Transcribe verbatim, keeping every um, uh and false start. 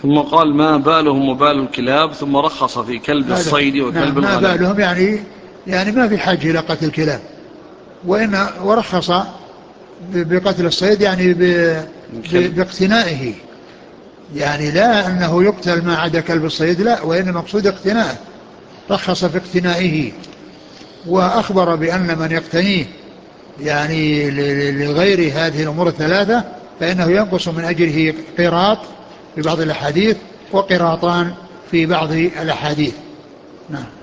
ثم قال ما بالهم وبال الكلاب، ثم رخص في كلب الصيد وكلب نعم ما الغنم. بالهم يعني يعني ما في حاجة إلى قتل الكلاب، وإن ورخص بقتل الصيد يعني باقتنائه، يعني لا أنه يقتل ما عدا كلب الصيد، لا، وإن مقصود اقتنائه، رخص في اقتنائه، وأخبر بأن من يقتنيه يعني لغير هذه الأمور الثلاثة فإنه ينقص من أجره قيراط في بعض الأحاديث وقراطان في بعض الأحاديث. نعم.